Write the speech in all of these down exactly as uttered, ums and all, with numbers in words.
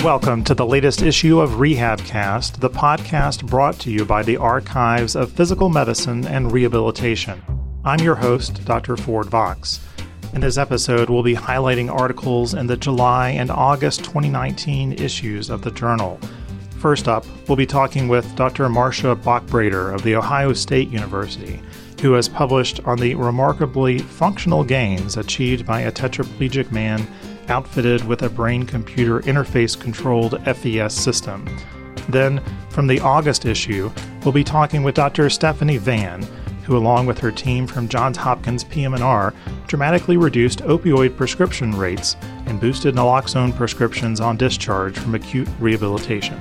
Welcome to the latest issue of RehabCast, the podcast brought to you by the Archives of Physical Medicine and Rehabilitation. I'm your host, Doctor Ford Vox. In this episode, we'll be highlighting articles in the July and August twenty nineteen issues of the journal. First up, we'll be talking with Doctor Marcia Bachbrader of The Ohio State University, who has published on the remarkably functional gains achieved by a tetraplegic man outfitted with a brain-computer interface-controlled F E S system. Then, from the August issue, we'll be talking with Doctor Stephanie Van, who along with her team from Johns Hopkins P M and R, dramatically reduced opioid prescription rates and boosted naloxone prescriptions on discharge from acute rehabilitation.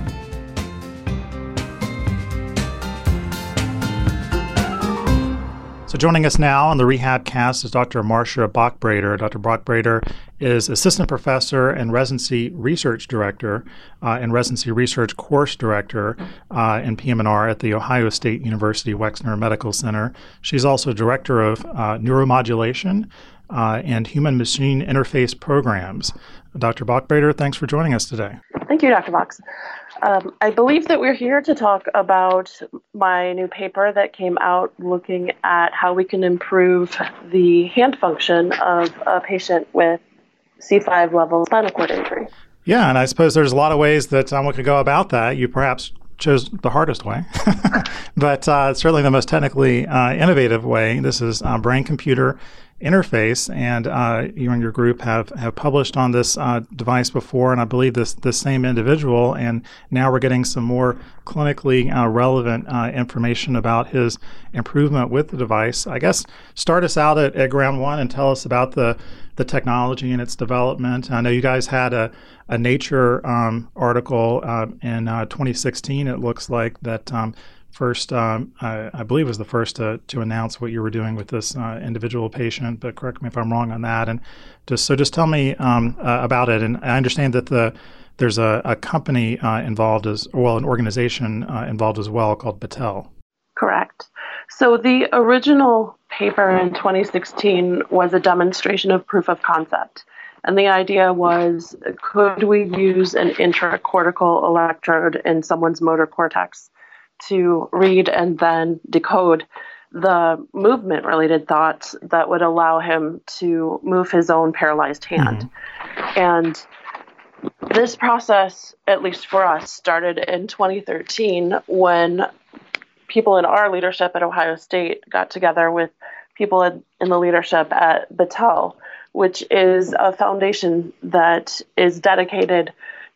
So joining us now on the RehabCast is Doctor Marcia Bachbrader. Doctor Bachbrader is Assistant Professor and Residency Research Director uh, and Residency Research Course Director uh, in P M and R at The Ohio State University Wexner Medical Center. She's also Director of uh, Neuromodulation uh, and Human-Machine Interface Programs. Doctor Bachbrader, thanks for joining us today. Thank you, Doctor Vox. Um, I believe that we're here to talk about my new paper that came out looking at how we can improve the hand function of a patient with C five level spinal cord injury. Yeah, and I suppose there's a lot of ways that um, we could go about that. You perhaps chose the hardest way, but uh, certainly the most technically uh, innovative way. This is uh, brain-computer interface, and uh, you and your group have, have published on this uh, device before, and I believe this this same individual, and now we're getting some more clinically uh, relevant uh, information about his improvement with the device. I guess start us out at, at ground one and tell us about the, the technology and its development. I know you guys had a, a Nature um, article uh, in uh, twenty sixteen, it looks like, that um, First, um, I, I believe was the first to, to announce what you were doing with this uh, individual patient, but correct me if I'm wrong on that. And just so just tell me um, uh, about it. And I understand that the there's a, a company uh, involved as well, an organization uh, involved as well called Battelle. Correct. So the original paper in twenty sixteen was a demonstration of proof of concept. And the idea was, could we use an intracortical electrode in someone's motor cortex to read and then decode the movement-related thoughts that would allow him to move his own paralyzed hand. Mm-hmm. And this process, at least for us, started in twenty thirteen when people in our leadership at Ohio State got together with people in, in the leadership at Battelle, which is a foundation that is dedicated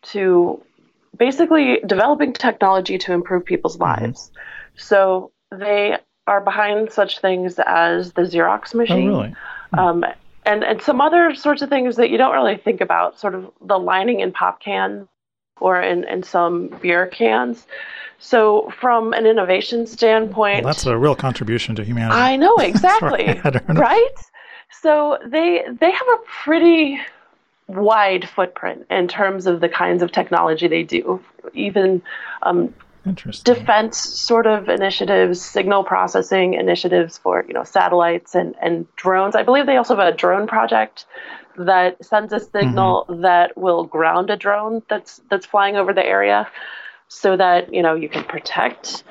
to basically developing technology to improve people's lives. Mm-hmm. So they are behind such things as the Xerox machine, oh, really? mm-hmm. um, and, and some other sorts of things that you don't really think about, sort of the lining in pop cans or in, in some beer cans. So from an innovation standpoint... Well, that's a real contribution to humanity. I know, exactly. right? right? So they they have a pretty wide footprint in terms of the kinds of technology they do, even um, defense sort of initiatives, signal processing initiatives for, you know, satellites and, and drones. I believe they also have a drone project that sends a signal mm-hmm. that will ground a drone that's that's flying over the area so that, you know, you can protect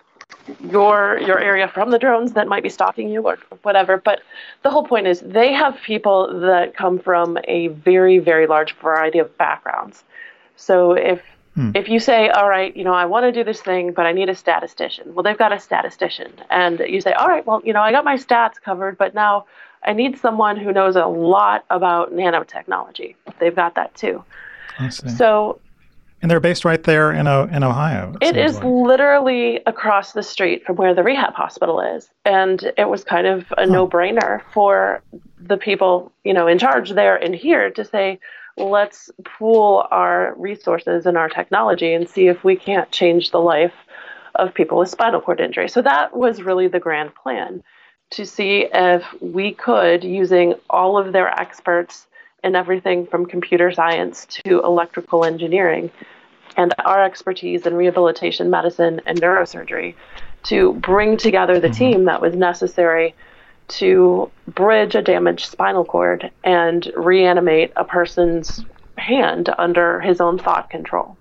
your your area from the drones that might be stalking you or whatever. But the whole point is they have people that come from a very, very large variety of backgrounds. So if hmm. if you say, all right, you know, I want to do this thing, but I need a statistician. Well, they've got a statistician. And you say, all right, well, you know, I got my stats covered, but now I need someone who knows a lot about nanotechnology. They've got that too. I see. So And they're based right there in o- in Ohio. It, it is like. literally across the street from where the rehab hospital is. And it was kind of a huh. no-brainer for the people, you know, in charge there and here to say, let's pool our resources and our technology and see if we can't change the life of people with spinal cord injury. So that was really the grand plan, to see if we could, using all of their experts in everything from computer science to electrical engineering, and our expertise in rehabilitation medicine and neurosurgery, to bring together the mm-hmm. team that was necessary to bridge a damaged spinal cord and reanimate a person's hand under his own thought control.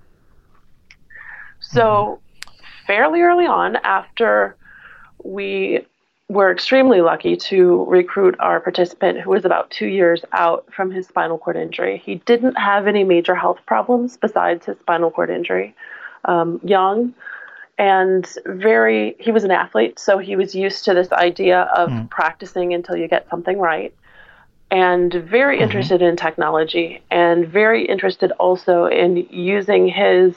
So fairly early on, after we were extremely lucky to recruit our participant who was about two years out from his spinal cord injury, he didn't have any major health problems besides his spinal cord injury. Um, young and very, he was an athlete, so he was used to this idea of mm. practicing until you get something right. And very mm-hmm. interested in technology, and very interested also in using his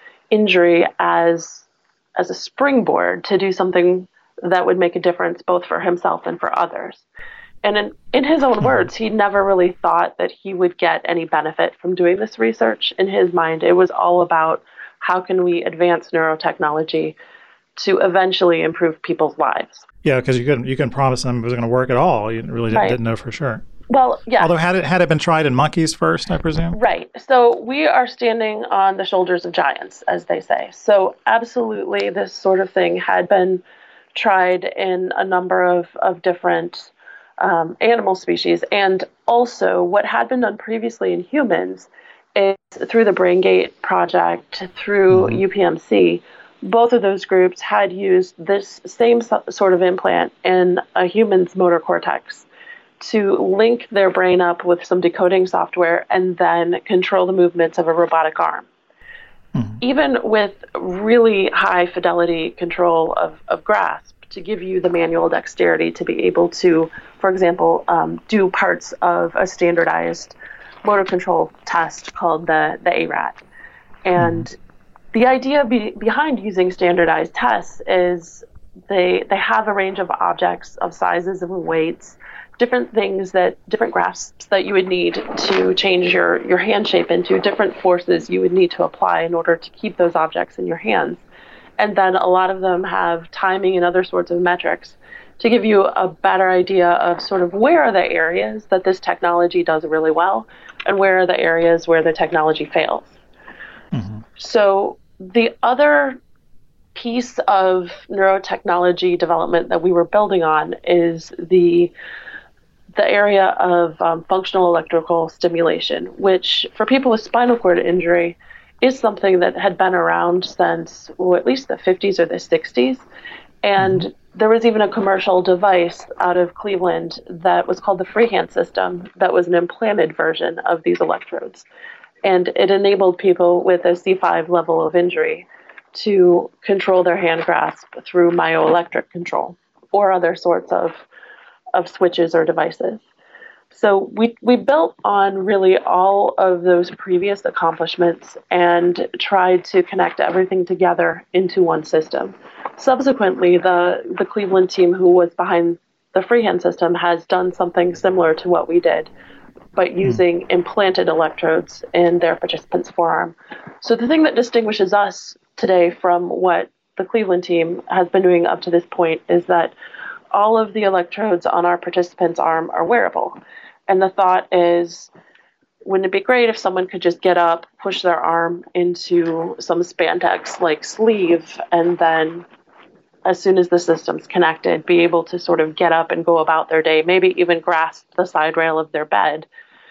injury as as a springboard to do something that would make a difference both for himself and for others. And in, in his own mm-hmm. words, he never really thought that he would get any benefit from doing this research. In his mind, it was all about how can we advance neurotechnology to eventually improve people's lives. Yeah, because you couldn't you couldn't promise them it was going to work at all. You really right. didn't know for sure. Well, yeah. Although had it had it been tried in monkeys first, I presume? Right. So we are standing on the shoulders of giants, as they say. So absolutely, this sort of thing had been tried in a number of, of different um, animal species. And also what had been done previously in humans is through the BrainGate project, through mm-hmm. U P M C, both of those groups had used this same so- sort of implant in a human's motor cortex to link their brain up with some decoding software and then control the movements of a robotic arm. Mm-hmm. Even with really high fidelity control of, of grasp to give you the manual dexterity to be able to, for example, um, do parts of a standardized motor control test called the, the A R A T. And mm-hmm. the idea be, behind using standardized tests is they they have a range of objects of sizes and weights, different things that, different grasps that you would need to change your, your hand shape into, different forces you would need to apply in order to keep those objects in your hands. And then a lot of them have timing and other sorts of metrics to give you a better idea of sort of where are the areas that this technology does really well and where are the areas where the technology fails. Mm-hmm. So the other piece of neurotechnology development that we were building on is the the area of um, functional electrical stimulation, which for people with spinal cord injury is something that had been around since well, at least the fifties or the sixties. And mm-hmm. there was even a commercial device out of Cleveland that was called the Freehand system that was an implanted version of these electrodes. And it enabled people with a C five level of injury to control their hand grasp through myoelectric control or other sorts of of switches or devices. So we we built on really all of those previous accomplishments and tried to connect everything together into one system. Subsequently, the, the Cleveland team who was behind the Freehand system has done something similar to what we did, but using mm. implanted electrodes in their participants' forearm. So the thing that distinguishes us today from what the Cleveland team has been doing up to this point is that all of the electrodes on our participant's arm are wearable. And the thought is, wouldn't it be great if someone could just get up, push their arm into some spandex-like sleeve, and then as soon as the system's connected, be able to sort of get up and go about their day, maybe even grasp the side rail of their bed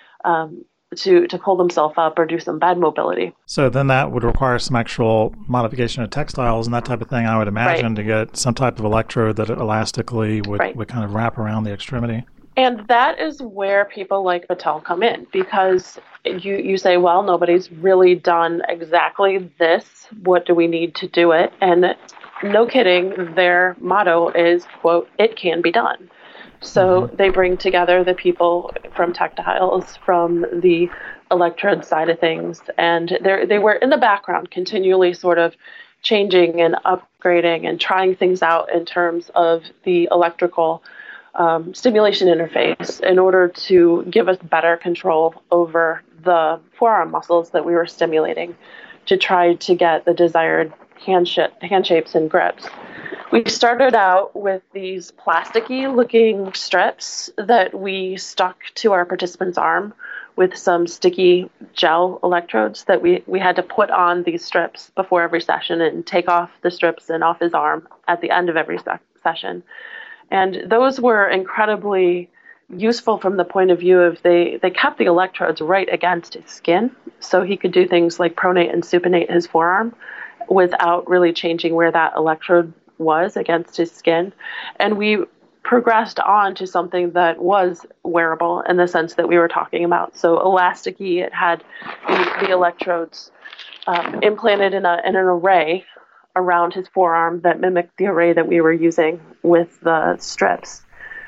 um, to, to pull themselves up or do some bed mobility. So then that would require some actual modification of textiles and that type of thing, I would imagine, right. to get some type of electrode that elastically would, right. would kind of wrap around the extremity. And that is where people like Battelle come in, because you, you say, well, nobody's really done exactly this. What do we need to do it? And no kidding, their motto is, quote, it can be done. So mm-hmm. they bring together the people from Tectiles, from the electrode side of things, and they they were in the background continually sort of changing and upgrading and trying things out in terms of the electrical um, stimulation interface in order to give us better control over the forearm muscles that we were stimulating to try to get the desired hand, sh- hand shapes and grips. We started out with these plasticky looking strips that we stuck to our participant's arm with some sticky gel electrodes that we, we had to put on these strips before every session and take off the strips and off his arm at the end of every se- session. And those were incredibly useful from the point of view of they, they kept the electrodes right against his skin, so he could do things like pronate and supinate his forearm without really changing where that electrode was against his skin. And we progressed on to something that was wearable in the sense that we were talking about. So elasticy, it had the, the electrodes um, implanted in, a, in an array around his forearm that mimicked the array that we were using with the strips.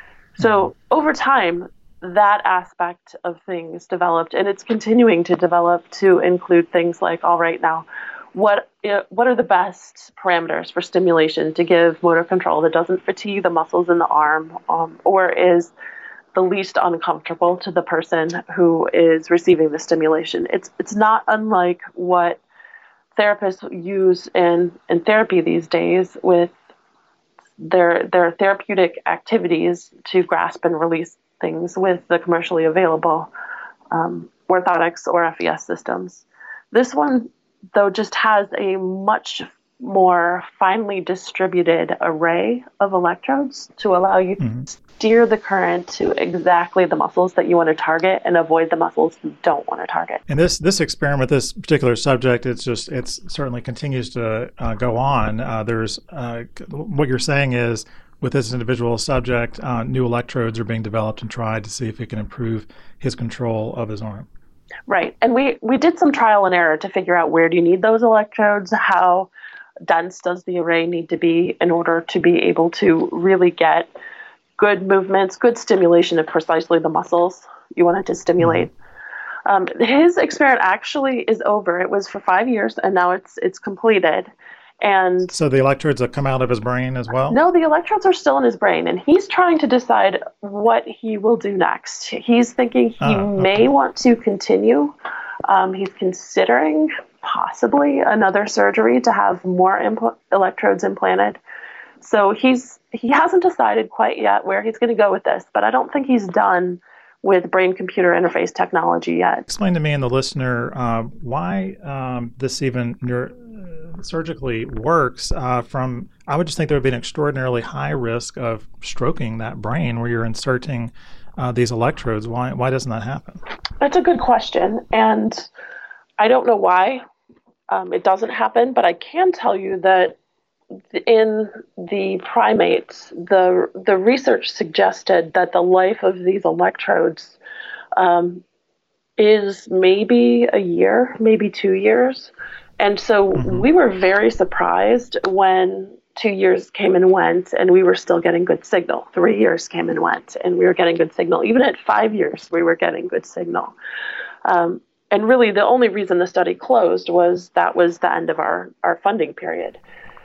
So over time, that aspect of things developed, and it's continuing to develop to include things like, all right, now, what what are the best parameters for stimulation to give motor control that doesn't fatigue the muscles in the arm, um, or is the least uncomfortable to the person who is receiving the stimulation? It's it's not unlike what therapists use in, in therapy these days with their their therapeutic activities to grasp and release things with the commercially available um, orthotics or F E S systems. This one, though, just has a much more finely distributed array of electrodes to allow you mm-hmm. to steer the current to exactly the muscles that you want to target and avoid the muscles you don't want to target. And this this experiment, this particular subject, it's just it's certainly continues to uh, go on. Uh, there's uh, what you're saying is with this individual subject, uh, new electrodes are being developed and tried to see if it can improve his control of his arm. Right. And we, we did some trial and error to figure out where do you need those electrodes, how dense does the array need to be in order to be able to really get good movements, good stimulation of precisely the muscles you wanted to stimulate. Um, his experiment actually is over. It was for five years, and now it's it's completed. And so the electrodes have come out of his brain as well? No, the electrodes are still in his brain, and he's trying to decide what he will do next. He's thinking he oh, okay. may want to continue. Um, he's considering possibly another surgery to have more impl- electrodes implanted. So he's he hasn't decided quite yet where he's going to go with this, but I don't think he's done with brain-computer interface technology yet. Explain to me and the listener uh, why um, this even neuro- surgically works. Uh, from I would just think there would be an extraordinarily high risk of stroking that brain where you're inserting uh, these electrodes. Why why doesn't that happen? That's a good question, and I don't know why um, it doesn't happen, but I can tell you that in the primates, the the research suggested that the life of these electrodes um, is maybe a year, maybe two years. And so mm-hmm. we were very surprised when two years came and went and we were still getting good signal. Three years came and went and we were getting good signal. Even at five years, we were getting good signal. Um, and really the only reason the study closed was that was the end of our, our funding period.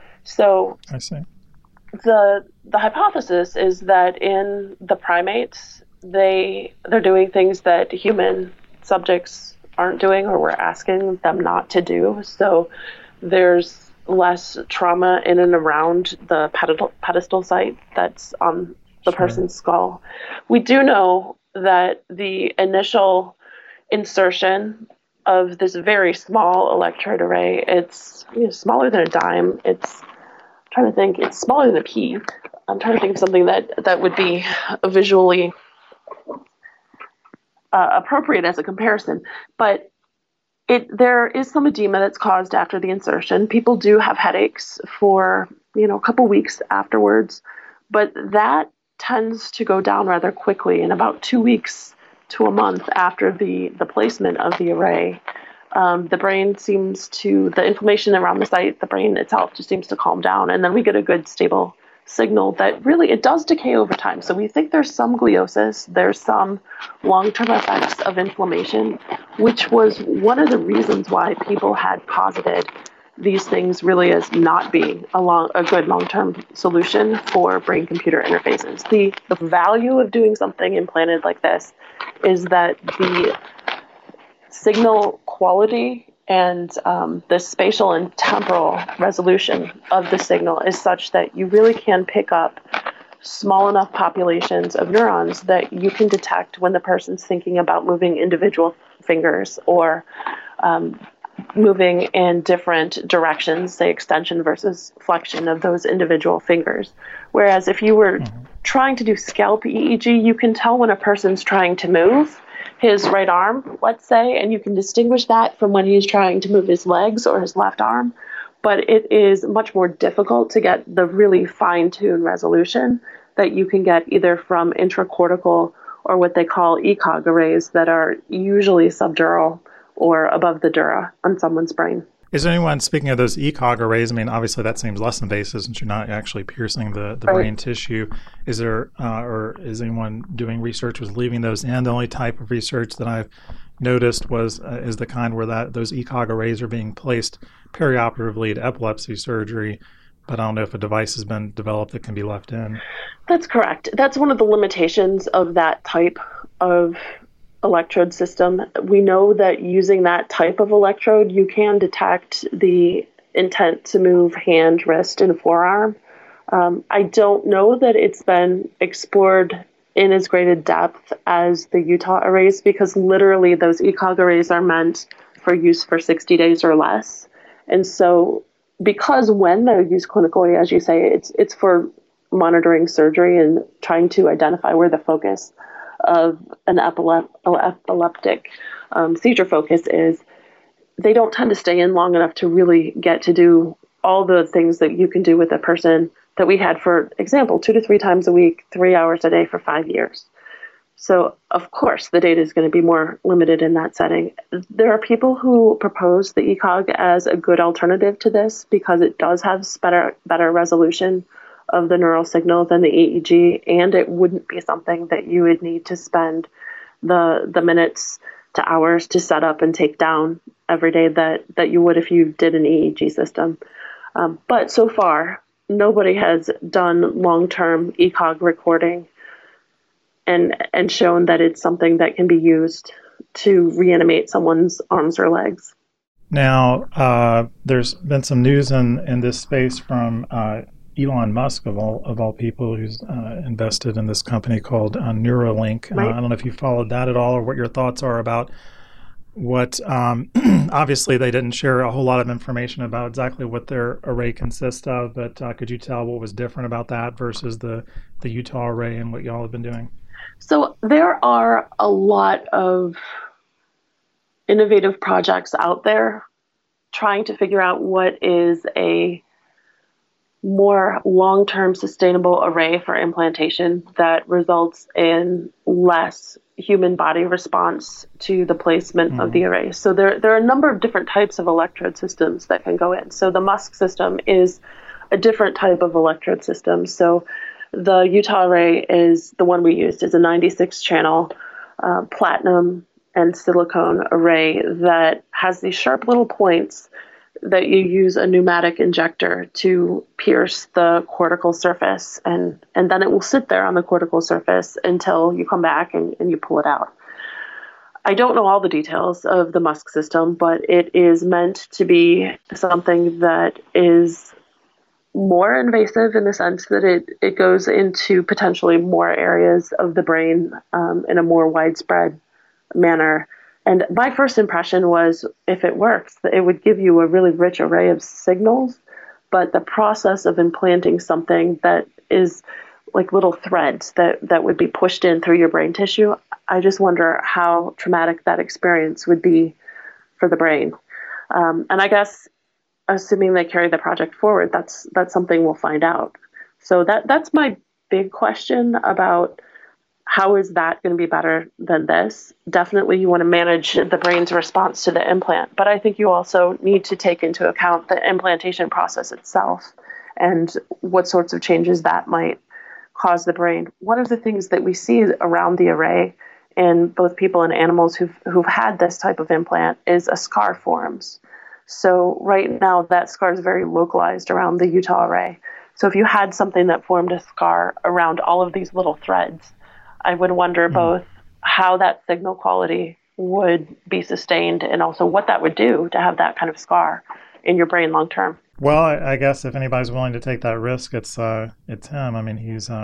So I see. The the hypothesis is that in the primates, they they're doing things that human subjects aren't doing or we're asking them not to do. So there's less trauma in and around the pedestal, pedestal site that's on the sure. person's skull. We do know that the initial insertion of this very small electrode array, it's you know, smaller than a dime. It's I'm trying to think, it's smaller than a pea. I'm trying to think of something that, that would be visually uh, appropriate as a comparison. But it there is some edema that's caused after the insertion. People do have headaches for, you know, a couple weeks afterwards, but that tends to go down rather quickly in about two weeks to a month after the, the placement of the array. Um, the brain seems to, the inflammation around the site, the brain itself just seems to calm down. And then we get a good stable signal that really, it does decay over time. So we think there's some gliosis, there's some long-term effects of inflammation, which was one of the reasons why people had posited these things really as not being a, long, a good long-term solution for brain-computer interfaces. The, the value of doing something implanted like this is that the signal quality and um, the spatial and temporal resolution of the signal is such that you really can pick up small enough populations of neurons that you can detect when the person's thinking about moving individual fingers or um, moving in different directions, say extension versus flexion of those individual fingers. Whereas if you were mm-hmm. trying to do scalp E E G, you can tell when a person's trying to move his right arm, let's say, and you can distinguish that from when he's trying to move his legs or his left arm. But it is much more difficult to get the really fine-tuned resolution that you can get either from intracortical or what they call E C O G arrays that are usually subdural or above the dura on someone's brain. Is there anyone, speaking of those E C O G arrays, I mean, obviously that seems less invasive since you're not actually piercing the, the right. brain tissue. Is there, uh, or is anyone doing research was leaving those in? The only type of research that I've noticed was, uh, is the kind where that those E C O G arrays are being placed perioperatively to epilepsy surgery, but I don't know if a device has been developed that can be left in. That's correct. That's one of the limitations of that type of electrode system. We know that using that type of electrode, you can detect the intent to move hand, wrist, and forearm. Um, I don't know that it's been explored in as great a depth as the Utah arrays, because literally those E C O G arrays are meant for use for sixty days or less. And so because when they're used clinically, as you say, it's it's for monitoring surgery and trying to identify where the focus of an epilep- epileptic um, seizure focus is, they don't tend to stay in long enough to really get to do all the things that you can do with a person that we had, for example, two to three times a week, three hours a day for five years. So, of course, the data is going to be more limited in that setting. There are people who propose the E C O G as a good alternative to this because it does have better, better resolution of the neural signal than the E E G, and it wouldn't be something that you would need to spend the the minutes to hours to set up and take down every day that, that you would if you did an E E G system. Um, but so far, nobody has done long-term E C O G recording and and shown that it's something that can be used to reanimate someone's arms or legs. Now, uh, there's been some news in, in this space from uh, Elon Musk, of all of all people, who's uh, invested in this company called uh, Neuralink. Right. Uh, I don't know if you followed that at all, or what your thoughts are about what, um, obviously they didn't share a whole lot of information about exactly what their array consists of, but uh, could you tell what was different about that versus the, the Utah array and what y'all have been doing? So there are a lot of innovative projects out there trying to figure out what is a more long-term sustainable array for implantation that results in less human body response to the placement mm. of the array. So there, there are a number of different types of electrode systems that can go in. So the Musk system is a different type of electrode system. So the Utah array is the one we used. It's a ninety-six channel uh, platinum and silicone array that has these sharp little points that you use a pneumatic injector to pierce the cortical surface, and, and then it will sit there on the cortical surface until you come back and, and you pull it out. I don't know all the details of the Musk system, but it is meant to be something that is more invasive in the sense that it, it goes into potentially more areas of the brain um, in a more widespread manner. And my first impression was, if it works, it would give you a really rich array of signals, but the process of implanting something that is like little threads that, that would be pushed in through your brain tissue, I just wonder how traumatic that experience would be for the brain. Um, and I guess, assuming they carry the project forward, that's that's something we'll find out. So that that's my big question about how is that going to be better than this? Definitely you want to manage the brain's response to the implant, but I think you also need to take into account the implantation process itself and what sorts of changes that might cause the brain. One of the things that we see around the array in both people and animals who've, who've had this type of implant is a scar forms. So right now that scar is very localized around the Utah array. So if you had something that formed a scar around all of these little threads, I would wonder both how that signal quality would be sustained and also what that would do to have that kind of scar in your brain long term. Well, I, I guess if anybody's willing to take that risk, it's uh, it's him. I mean, he's um,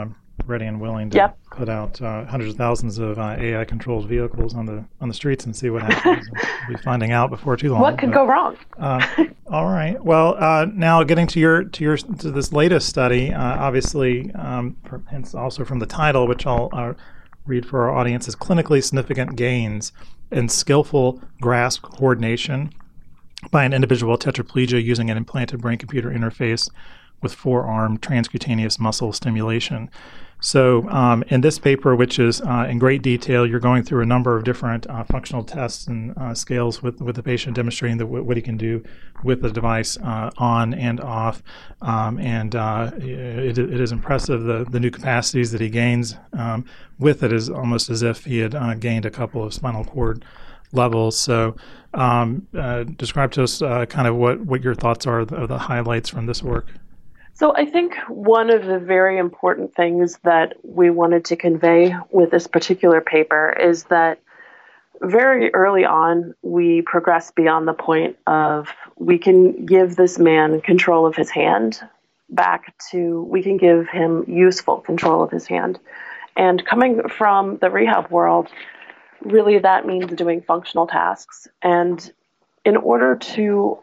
ready and willing to yep. put out uh, hundreds of thousands of uh, A I-controlled vehicles on the on the streets and see what happens. We'll be finding out before too long. What could but, go wrong? uh, all right. Well, uh, now getting to your to your to this latest study, uh, obviously, um, for, hence also from the title, which I'll uh, read for our audience, is clinically significant gains in skillful grasp coordination by an individual with tetraplegia using an implanted brain-computer interface with forearm transcutaneous muscle stimulation. So um, in this paper, which is uh, in great detail, you're going through a number of different uh, functional tests and uh, scales with, with the patient, demonstrating the, what he can do with the device uh, on and off. Um, and uh, it, it is impressive, the, the new capacities that he gains um, with it is almost as if he had uh, gained a couple of spinal cord levels. So um, uh, describe to us uh, kind of what, what your thoughts are of the, of the highlights from this work. So I think one of the very important things that we wanted to convey with this particular paper is that very early on, we progressed beyond the point of we can give this man control of his hand back to we can give him useful control of his hand. And coming from the rehab world, really that means doing functional tasks. And in order to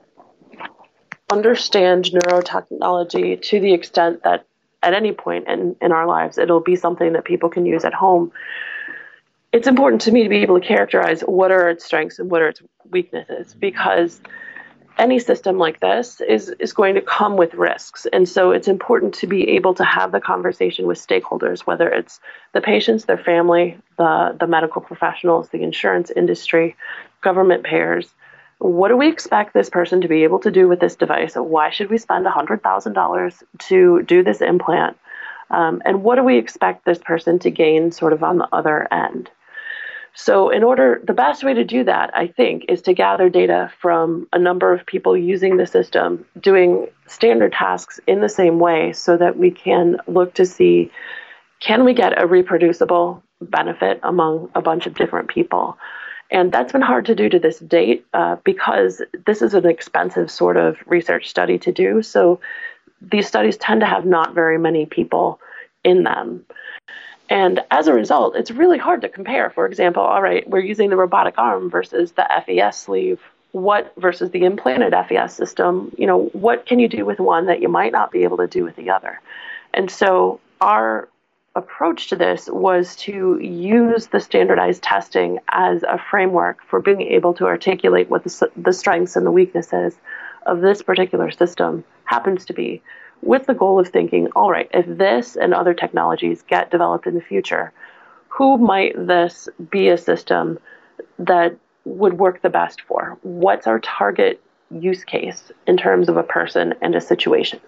understand neurotechnology to the extent that at any point in, in our lives, it'll be something that people can use at home, it's important to me to be able to characterize what are its strengths and what are its weaknesses, because any system like this is, is going to come with risks. And so it's important to be able to have the conversation with stakeholders, whether it's the patients, their family, the, the medical professionals, the insurance industry, government payers. What do we expect this person to be able to do with this device? Why should we spend one hundred thousand dollars to do this implant? Um, and what do we expect this person to gain sort of on the other end? So in order, the best way to do that, I think, is to gather data from a number of people using the system, doing standard tasks in the same way so that we can look to see, can we get a reproducible benefit among a bunch of different people? And that's been hard to do to this date uh, because this is an expensive sort of research study to do. So these studies tend to have not very many people in them. And as a result, it's really hard to compare. For example, all right, we're using the robotic arm versus the F E S sleeve. What versus the implanted F E S system? You know, what can you do with one that you might not be able to do with the other? And so our approach to this was to use the standardized testing as a framework for being able to articulate what the, the strengths and the weaknesses of this particular system happens to be, with the goal of thinking, all right, if this and other technologies get developed in the future, who might this be a system that would work the best for? What's our target use case in terms of a person and a situation?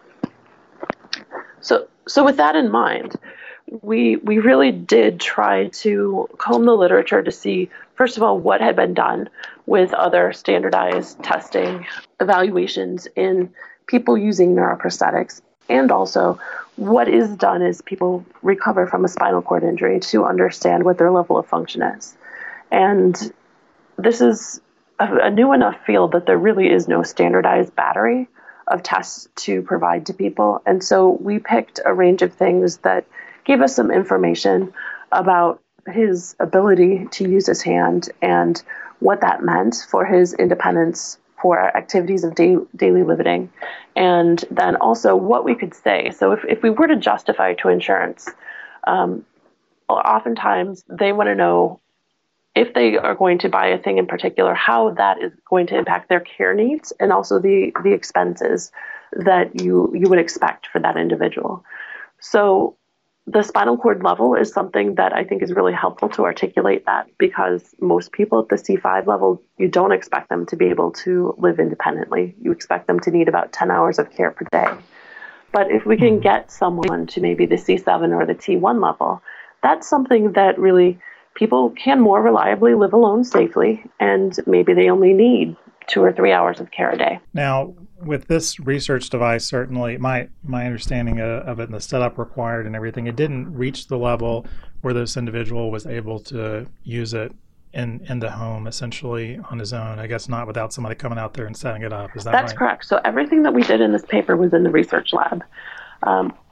So, so with that in mind, we we really did try to comb the literature to see, first of all, what had been done with other standardized testing evaluations in people using neuroprosthetics, and also what is done as people recover from a spinal cord injury to understand what their level of function is. And this is a, a new enough field that there really is no standardized battery of tests to provide to people. And so we picked a range of things that gave us some information about his ability to use his hand and what that meant for his independence for activities of day, daily living, and then also what we could say. So if, if we were to justify to insurance, um, oftentimes they want to know if they are going to buy a thing in particular, how that is going to impact their care needs and also the, the expenses that you, you would expect for that individual. So the spinal cord level is something that I think is really helpful to articulate that, because most people at the C five level, you don't expect them to be able to live independently. You expect them to need about ten hours of care per day. But if we can get someone to maybe the C seven or the T one level, that's something that really people can more reliably live alone safely, and maybe they only need two or three hours of care a day. Now, with this research device, certainly my my understanding of, of it and the setup required and everything, it didn't reach the level where this individual was able to use it in, in the home, essentially on his own. I guess not without somebody coming out there and setting it up. Is that That's right? correct. So everything that we did in this paper was in the research lab. Um,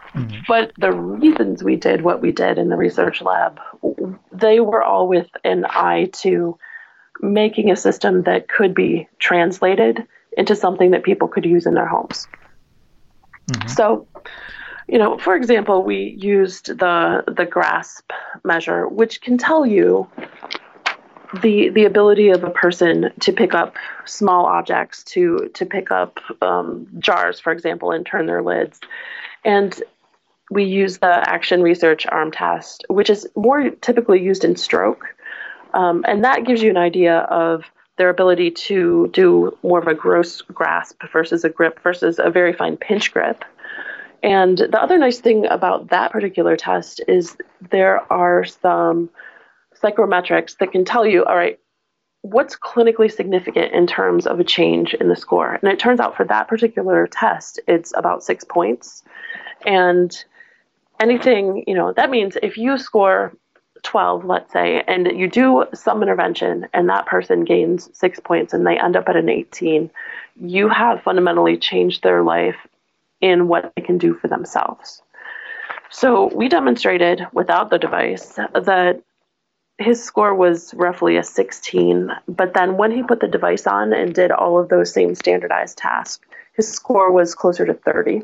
Mm-hmm. But the reasons we did what we did in the research lab, they were all with an eye to making a system that could be translated into something that people could use in their homes. Mm-hmm. So, you know, for example, we used the the GRASP measure, which can tell you the the ability of a person to pick up small objects, to to pick up um, jars, for example, and turn their lids. And we use the Action Research ARM test, which is more typically used in stroke. Um, and that gives you an idea of their ability to do more of a gross grasp versus a grip versus a very fine pinch grip. And the other nice thing about that particular test is there are some psychrometrics that can tell you, all right, what's clinically significant in terms of a change in the score. And it turns out for that particular test, it's about six points. And anything, you know, that means if you score twelve, let's say, and you do some intervention and that person gains six points and they end up at an eighteen, you have fundamentally changed their life in what they can do for themselves. So we demonstrated without the device that his score was roughly a sixteen, but then when he put the device on and did all of those same standardized tasks, his score was closer to thirty.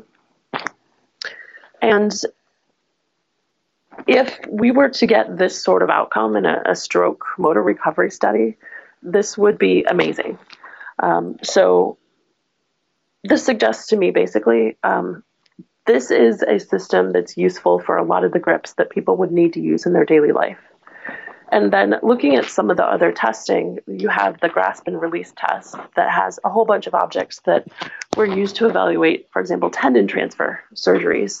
And if we were to get this sort of outcome in a, a stroke motor recovery study, this would be amazing. Um, so this suggests to me basically, um, this is a system that's useful for a lot of the grips that people would need to use in their daily life. And then looking at some of the other testing, you have the grasp and release test that has a whole bunch of objects that were used to evaluate, for example, tendon transfer surgeries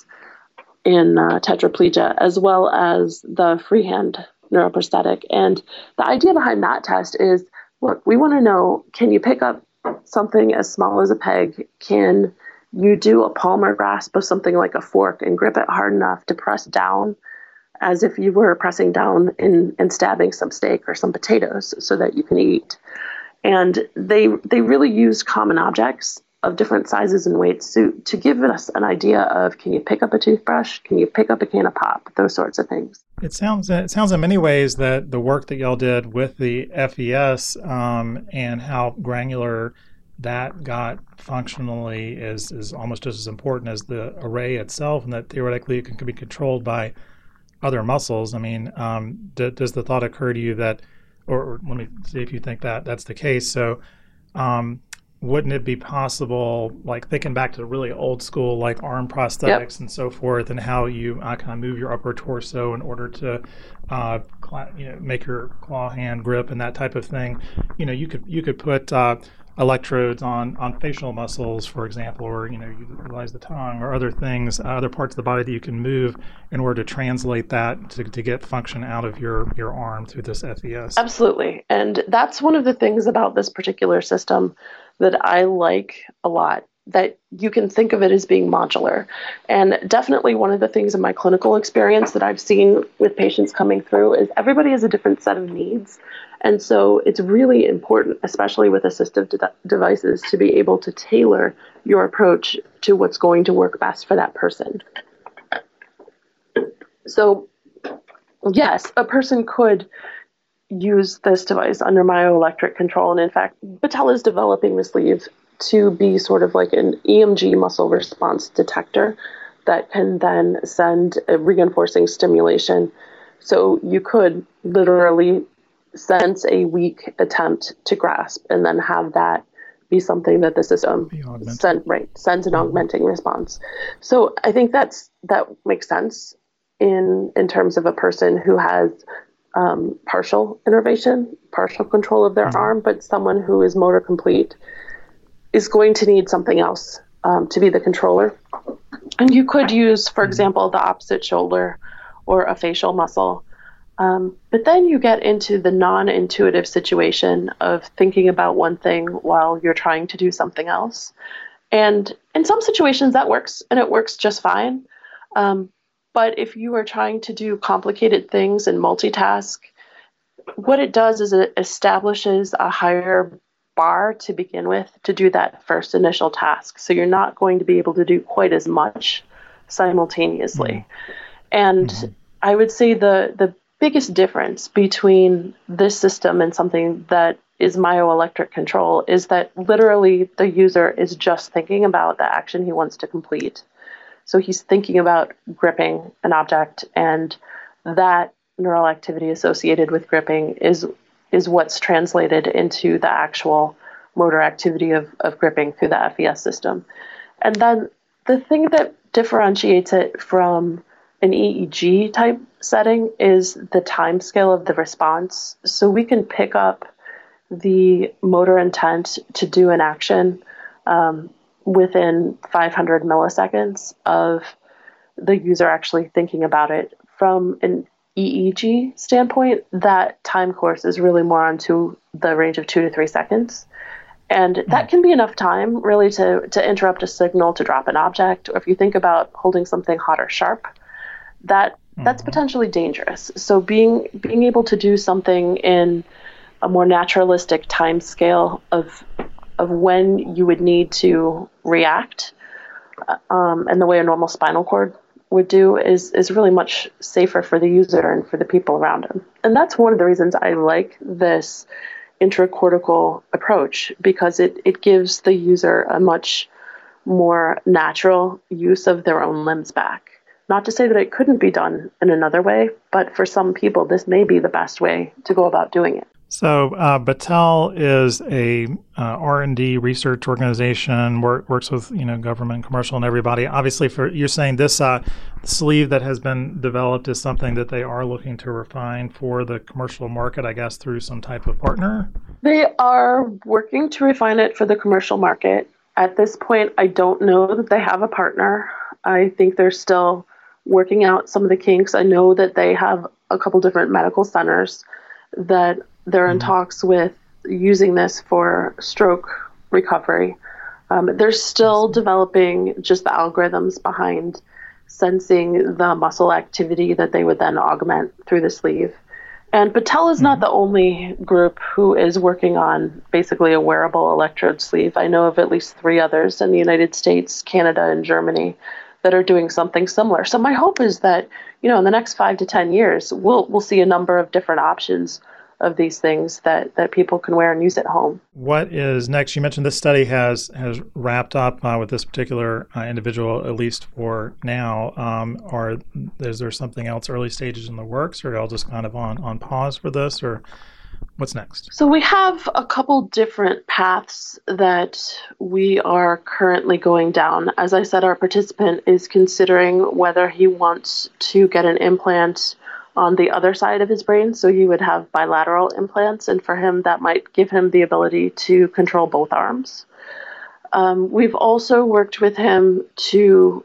in uh, tetraplegia, as well as the freehand neuroprosthetic. And the idea behind that test is, look, we want to know, can you pick up something as small as a peg? Can you do a palmar grasp of something like a fork and grip it hard enough to press down as if you were pressing down in, and stabbing some steak or some potatoes so that you can eat? And they they really used common objects of different sizes and weights to, to give us an idea of, can you pick up a toothbrush? Can you pick up a can of pop? Those sorts of things. It sounds it sounds in many ways that the work that y'all did with the F E S um, and how granular that got functionally is, is almost just as important as the array itself, and that theoretically it can, can be controlled by other muscles. I mean, um, d- does the thought occur to you that, or, or let me see if you think that that's the case. So um, wouldn't it be possible, like thinking back to the really old school, like arm prosthetics yep. and so forth, and how you uh, kind of move your upper torso in order to, uh, cl- you know, make your claw hand grip and that type of thing? You know, you could you could put uh, electrodes on, on facial muscles, for example, or, you know, you utilize the tongue or other things, uh, other parts of the body that you can move in order to translate that to, to get function out of your, your arm through this F E S. Absolutely. And that's one of the things about this particular system that I like a lot, that you can think of it as being modular. And definitely one of the things in my clinical experience that I've seen with patients coming through is everybody has a different set of needs. And so it's really important, especially with assistive de- devices, to be able to tailor your approach to what's going to work best for that person. So yes, a person could use this device under myoelectric control. And in fact, Battelle is developing the sleeve to be sort of like an E M G muscle response detector that can then send a reinforcing stimulation. So you could literally sense a weak attempt to grasp and then have that be something that the system send, right, sends an mm-hmm. augmenting response. So I think that's that makes sense in in terms of a person who has um, partial innervation, partial control of their mm-hmm. arm, but someone who is motor complete is going to need something else um, to be the controller. And you could use, for example, the opposite shoulder or a facial muscle. Um, but then you get into the non-intuitive situation of thinking about one thing while you're trying to do something else. And in some situations that works, and it works just fine. Um, but if you are trying to do complicated things and multitask, what it does is it establishes a higher bar to begin with to do that first initial task. So you're not going to be able to do quite as much simultaneously. Mm-hmm. And mm-hmm. I would say the, the biggest difference between this system and something that is myoelectric control is that literally the user is just thinking about the action he wants to complete. So he's thinking about gripping an object, and that neural activity associated with gripping is is what's translated into the actual motor activity of, of gripping through the F E S system. And then the thing that differentiates it from an E E G type setting is the time scale of the response. So we can pick up the motor intent to do an action um, within five hundred milliseconds of the user actually thinking about it. From an E E G standpoint, that time course is really more onto the range of two to three seconds. And that can be enough time really to, to interrupt a signal to drop an object. Or if you think about holding something hot or sharp, that that's mm-hmm. potentially dangerous. So being being able to do something in a more naturalistic time scale of of when you would need to react, um, and the way a normal spinal cord would do is is really much safer for the user and for the people around him. And that's one of the reasons I like this intracortical approach, because it, it gives the user a much more natural use of their own limbs back. Not to say that it couldn't be done in another way, but for some people, this may be the best way to go about doing it. So uh, Battelle is a uh, R and D research organization, work, works with you know government, commercial, and everybody. Obviously, for you're saying this uh, sleeve that has been developed is something that they are looking to refine for the commercial market, I guess, through some type of partner? They are working to refine it for the commercial market. At this point, I don't know that they have a partner. I think they're still working out some of the kinks. I know that they have a couple different medical centers that they're in mm-hmm. talks with using this for stroke recovery. Um, they're still developing just the algorithms behind sensing the muscle activity that they would then augment through the sleeve. And Battelle is mm-hmm. not the only group who is working on basically a wearable electrode sleeve. I know of at least three others in the United States, Canada, and Germany that are doing something similar. So my hope is that, you know, in the next five to ten years, we'll we'll see a number of different options of these things that, that people can wear and use at home. What is next? You mentioned this study has has wrapped up uh, with this particular uh, individual, at least for now. Um, or is there something else early stages in the works, or y'all just kind of on, on pause for this, or what's next? So we have a couple different paths that we are currently going down. As I said, our participant is considering whether he wants to get an implant on the other side of his brain, so he would have bilateral implants, and for him that might give him the ability to control both arms. Um, we've also worked with him to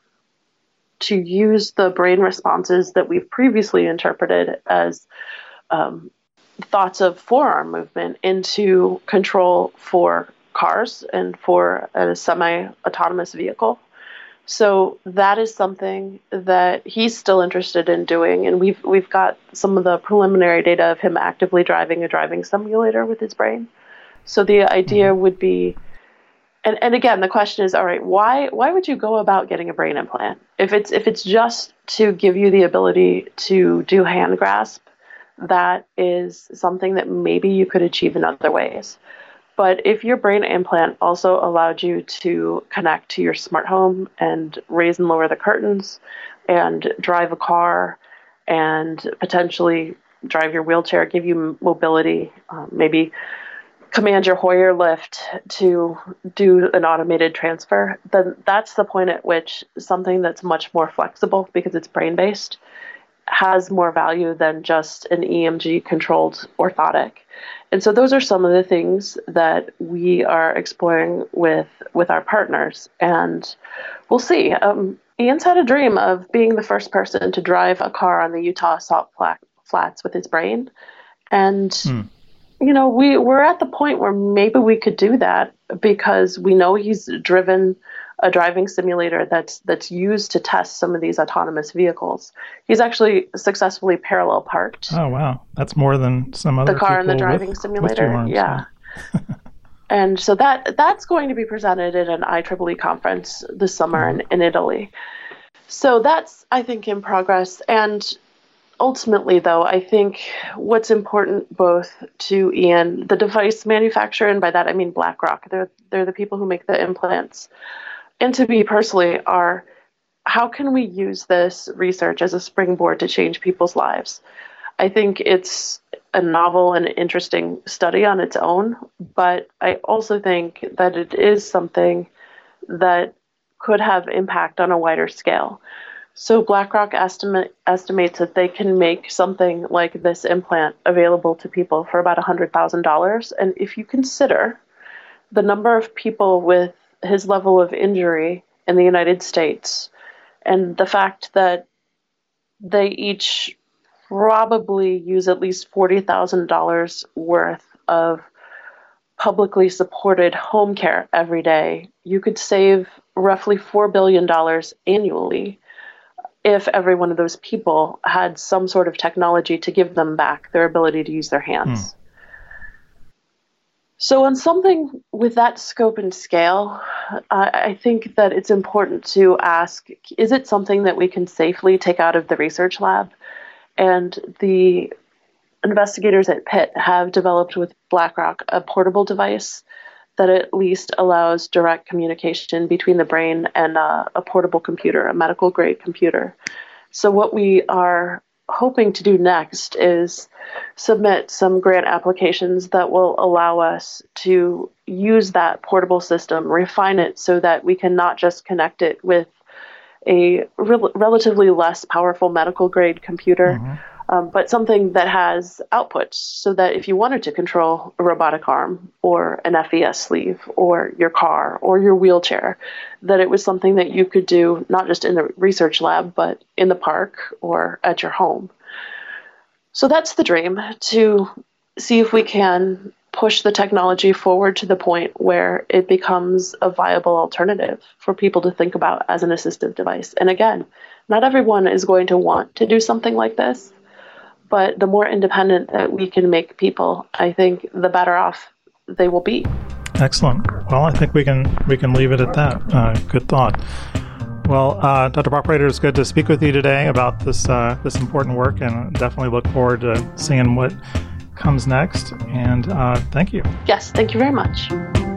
to use the brain responses that we've previously interpreted as um, thoughts of forearm movement into control for cars and for a semi-autonomous vehicle. So that is something that he's still interested in doing, and we've we've got some of the preliminary data of him actively driving a driving simulator with his brain. So the idea would be, and, and again, the question is, all right, why why would you go about getting a brain implant? If it's if it's just to give you the ability to do hand grasp, that is something that maybe you could achieve in other ways. But if your brain implant also allowed you to connect to your smart home and raise and lower the curtains and drive a car and potentially drive your wheelchair, give you mobility, um, maybe command your Hoyer lift to do an automated transfer, then that's the point at which something that's much more flexible, because it's brain-based, has more value than just an E M G-controlled orthotic. And so those are some of the things that we are exploring with with our partners. And we'll see. Um, Ian's had a dream of being the first person to drive a car on the Utah Salt Flats with his brain. And, mm. you know, we, we're at the point where maybe we could do that, because we know he's driven a driving simulator that's that's used to test some of these autonomous vehicles. He's actually successfully parallel parked. Oh wow, that's more than some other the car in the driving with, simulator. With arms, yeah, yeah. And so that that's going to be presented at an I triple E conference this summer mm-hmm. in, in Italy. So that's, I think, in progress. And ultimately, though, I think what's important both to Ian, the device manufacturer, and by that I mean BlackRock, they're, they're the people who make the implants, and to me personally, are how can we use this research as a springboard to change people's lives? I think it's a novel and interesting study on its own, but I also think that it is something that could have impact on a wider scale. So BlackRock estimate, estimates that they can make something like this implant available to people for about one hundred thousand dollars. And if you consider the number of people with his level of injury in the United States, and the fact that they each probably use at least forty thousand dollars worth of publicly supported home care every day, you could save roughly four billion dollars annually if every one of those people had some sort of technology to give them back their ability to use their hands. Hmm. So on something with that scope and scale, uh, I think that it's important to ask, is it something that we can safely take out of the research lab? And the investigators at Pitt have developed with BlackRock a portable device that at least allows direct communication between the brain and uh, a portable computer, a medical grade computer. So what we are hoping to do next is submit some grant applications that will allow us to use that portable system, refine it so that we can not just connect it with a re- relatively less powerful medical grade computer, mm-hmm. um, but something that has outputs so that if you wanted to control a robotic arm or an F E S sleeve or your car or your wheelchair, that it was something that you could do not just in the research lab, but in the park or at your home. So that's the dream, to see if we can push the technology forward to the point where it becomes a viable alternative for people to think about as an assistive device. And again, not everyone is going to want to do something like this, but the more independent that we can make people, I think the better off they will be. Excellent. Well, I think we can we can leave it at that. Uh, good thought. Well, uh, Doctor Bauchreiter, it's good to speak with you today about this uh, this important work, and definitely look forward to seeing what comes next. And uh, thank you. Yes, thank you very much.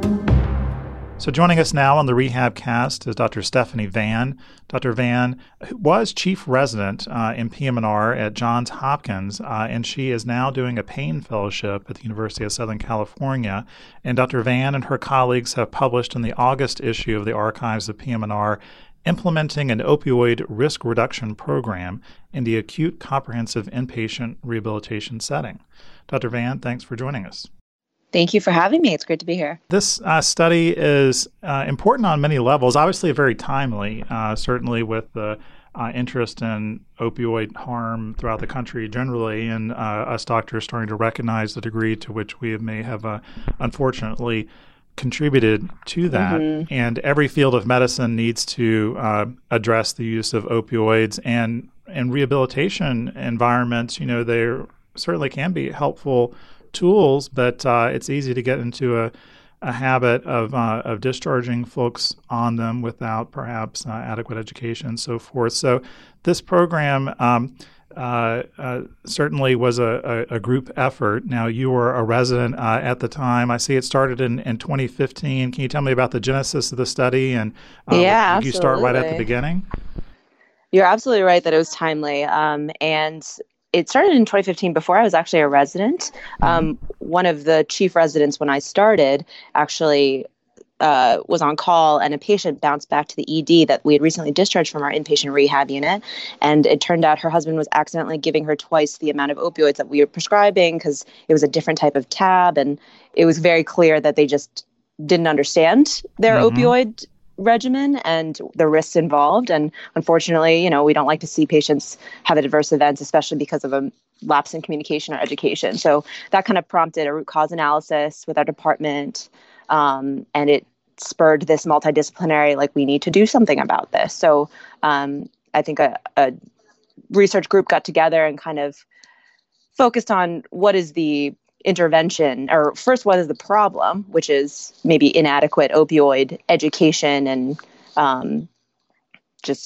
So joining us now on the Rehab Cast is Doctor Stephanie Van. Doctor Van was chief resident uh, in P M and R at Johns Hopkins, uh, and she is now doing a pain fellowship at the University of Southern California. And Doctor Van and her colleagues have published in the August issue of the Archives of P M and R Implementing an Opioid Risk Reduction Program in the Acute Comprehensive Inpatient Rehabilitation Setting. Doctor Van, thanks for joining us. Thank you for having me. It's great to be here. This uh, study is uh, important on many levels, obviously very timely, uh, certainly with the uh, interest in opioid harm throughout the country generally, and uh, us doctors starting to recognize the degree to which we may have uh, unfortunately contributed to that. Mm-hmm. And every field of medicine needs to uh, address the use of opioids, and in rehabilitation environments, you know, there certainly can be helpful tools, but uh, it's easy to get into a, a habit of uh, of discharging folks on them without perhaps uh, adequate education and so forth. So this program um, uh, uh, certainly was a, a, a group effort. Now, you were a resident uh, at the time. I see it started in, in twenty fifteen. Can you tell me about the genesis of the study? And uh, yeah, did you start right at the beginning? You're absolutely right that it was timely. Um, and It started in twenty fifteen before I was actually a resident. Um, one of the chief residents when I started actually uh, was on call, and a patient bounced back to the E D that we had recently discharged from our inpatient rehab unit. And it turned out her husband was accidentally giving her twice the amount of opioids that we were prescribing because it was a different type of tab. And it was very clear that they just didn't understand their mm-hmm. opioid regimen and the risks involved. And unfortunately, you know, we don't like to see patients have adverse events, especially because of a lapse in communication or education. So that kind of prompted a root cause analysis with our department. Um, and it spurred this multidisciplinary, like, we need to do something about this. So um, I think a, a research group got together and kind of focused on what is the intervention, or first, what is the problem, which is maybe inadequate opioid education and um, just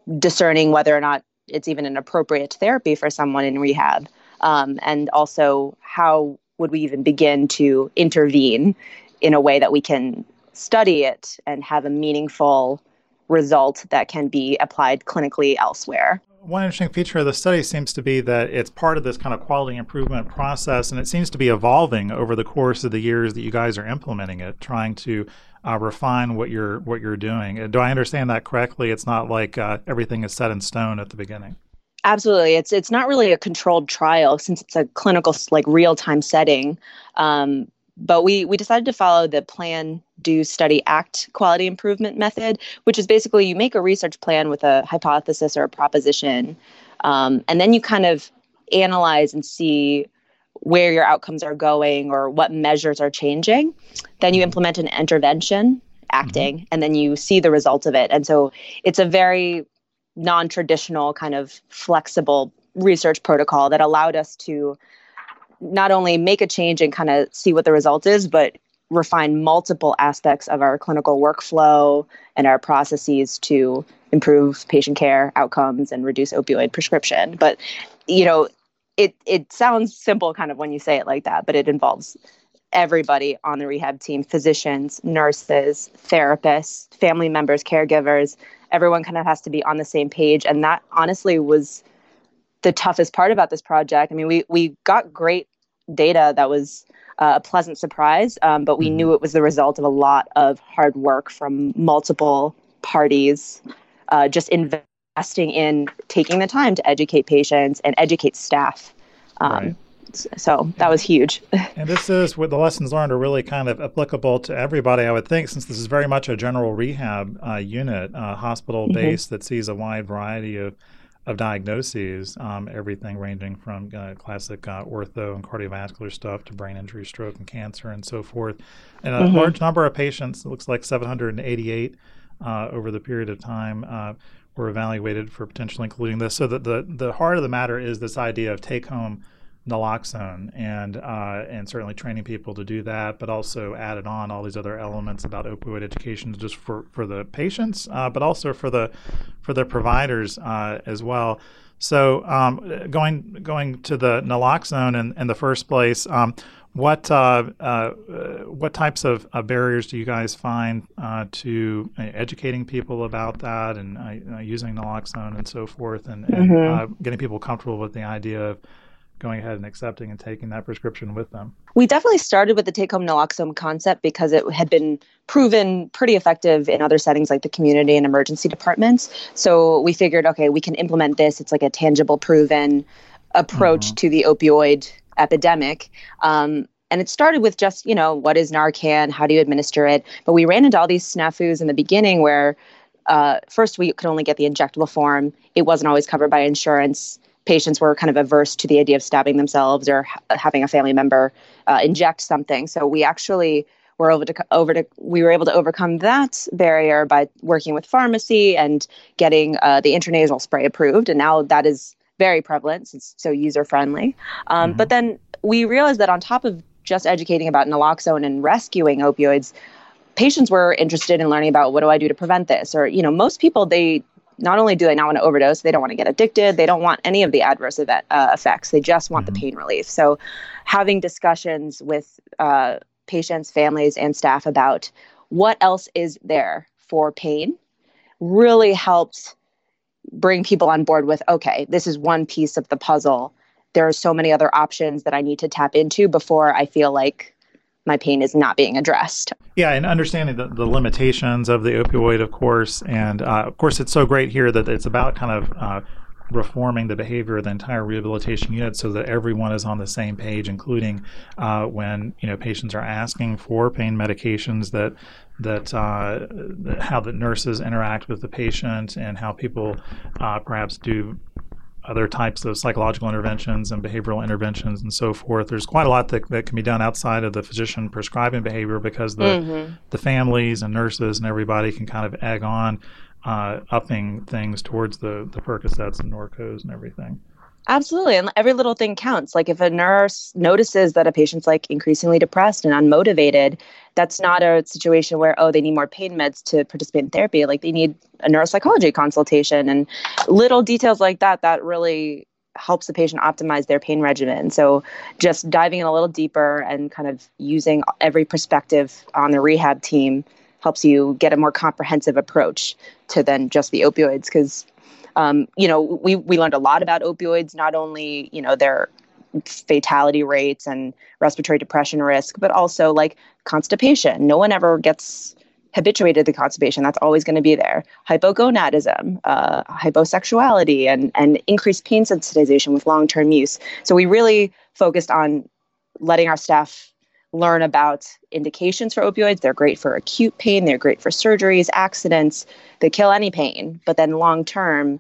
discerning whether or not it's even an appropriate therapy for someone in rehab. Um, and also, how would we even begin to intervene in a way that we can study it and have a meaningful result that can be applied clinically elsewhere? One interesting feature of the study seems to be that it's part of this kind of quality improvement process, and it seems to be evolving over the course of the years that you guys are implementing it, trying to uh, refine what you're what you're doing. Do I understand that correctly? It's not like uh, everything is set in stone at the beginning. Absolutely. It's it's not really a controlled trial since it's a clinical, like real-time setting. Um, but we we decided to follow the Plan, Do, Study, Act quality improvement method, which is basically you make a research plan with a hypothesis or a proposition, um, and then you kind of analyze and see where your outcomes are going or what measures are changing. Then you implement an intervention, acting, mm-hmm. and then you see the results of it. And so it's a very non-traditional kind of flexible research protocol that allowed us to not only make a change and kind of see what the result is, but refine multiple aspects of our clinical workflow and our processes to improve patient care outcomes and reduce opioid prescription. But, you know, it it sounds simple kind of when you say it like that, but it involves everybody on the rehab team: physicians, nurses, therapists, family members, caregivers. Everyone kind of has to be on the same page. And that honestly was the toughest part about this project. I mean, we we got great data that was uh, a pleasant surprise, um, but we mm-hmm. knew it was the result of a lot of hard work from multiple parties, uh, just investing in taking the time to educate patients and educate staff. Um, right. So that was huge. And this is where the lessons learned are really kind of applicable to everybody, I would think, since this is very much a general rehab uh, unit, uh, hospital-based mm-hmm. that sees a wide variety of of diagnoses, um, everything ranging from uh, classic uh, ortho and cardiovascular stuff to brain injury, stroke, and cancer, and so forth. And a mm-hmm. large number of patients, it looks like seven hundred eighty-eight uh, over the period of time, uh, were evaluated for potentially including this. So that the, the heart of the matter is this idea of take-home naloxone, and uh, and certainly training people to do that, but also added on all these other elements about opioid education, just for, for the patients, uh, but also for the for the providers uh, as well. So um, going going to the naloxone in, in the first place, um, what uh, uh, what types of uh, barriers do you guys find uh, to educating people about that and uh, using naloxone and so forth, and, and mm-hmm. uh, getting people comfortable with the idea of going ahead and accepting and taking that prescription with them? We definitely started with the take-home naloxone concept because it had been proven pretty effective in other settings like the community and emergency departments. So we figured, okay, we can implement this. It's like a tangible, proven approach mm-hmm. to the opioid epidemic. Um, and it started with just, you know, what is Narcan? How do you administer it? But we ran into all these snafus in the beginning where uh, first we could only get the injectable form. It wasn't always covered by insurance. Patients were kind of averse to the idea of stabbing themselves or ha- having a family member uh, inject something. So we actually were able to over to we were able to overcome that barrier by working with pharmacy and getting uh, the intranasal spray approved. And now that is very prevalent. It's so user friendly. Um, mm-hmm. But then we realized that on top of just educating about naloxone and rescuing opioids, patients were interested in learning about, what do I do to prevent this? Or, you know, most people, they not only do they not want to overdose, they don't want to get addicted. They don't want any of the adverse event, uh, effects. They just want mm-hmm. the pain relief. So having discussions with uh, patients, families, and staff about what else is there for pain really helped bring people on board with, okay, this is one piece of the puzzle. There are so many other options that I need to tap into before I feel like my pain is not being addressed. Yeah, and understanding the, the limitations of the opioid, of course. And uh, of course, it's so great here that it's about kind of uh, reforming the behavior of the entire rehabilitation unit so that everyone is on the same page, including uh, when, you know, patients are asking for pain medications, that that uh, how the nurses interact with the patient and how people uh, perhaps do other types of psychological interventions and behavioral interventions and so forth. There's quite a lot that, that can be done outside of the physician prescribing behavior, because the mm-hmm. the families and nurses and everybody can kind of egg on uh, upping things towards the, the Percocets and Norcos and everything. Absolutely. And every little thing counts. Like if a nurse notices that a patient's like increasingly depressed and unmotivated, that's not a situation where, oh, they need more pain meds to participate in therapy. Like they need a neuropsychology consultation, and little details like that that really helps the patient optimize their pain regimen. So just diving in a little deeper and kind of using every perspective on the rehab team helps you get a more comprehensive approach to then just the opioids. Because, um, you know, we, we learned a lot about opioids, not only, you know, their fatality rates and respiratory depression risk, but also like constipation. No one ever gets habituated to constipation. That's always going to be there. Hypogonadism, uh, hyposexuality, and, and increased pain sensitization with long-term use. So we really focused on letting our staff learn about indications for opioids. They're great for acute pain. They're great for surgeries, accidents. They kill any pain. But then long-term,